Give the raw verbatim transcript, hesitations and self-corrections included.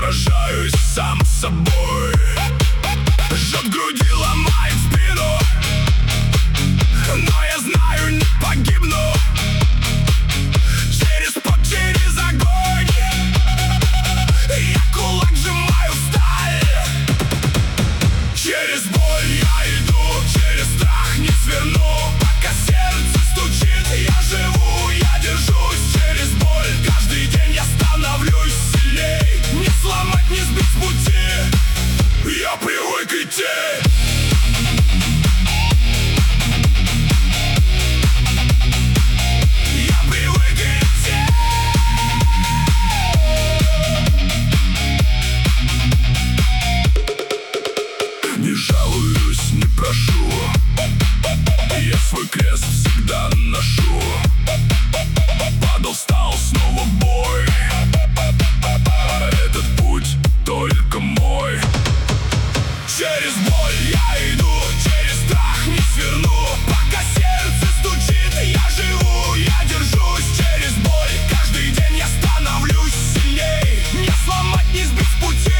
сражаюсь сам с собой. Жжет груди, ломает спину, но я знаю, не погибну. Через пот, через огонь я кулак сжимаю в сталь. Через боль я иду, через страх не сверну. Пока сердце стучит, я живу, я держусь. Через боль каждый день я становлюсь сильней. Не сломать, не сбить с пути, я привык идти. Не жалуюсь, не прошу, я свой крест всегда ношу. Падал, встал, снова в бой. Этот путь только мой. Через боль я иду, через страх не сверну. Пока сердце стучит, я живу, я держусь. Через боль каждый день я становлюсь сильней. Не сломать, не сбить с пути,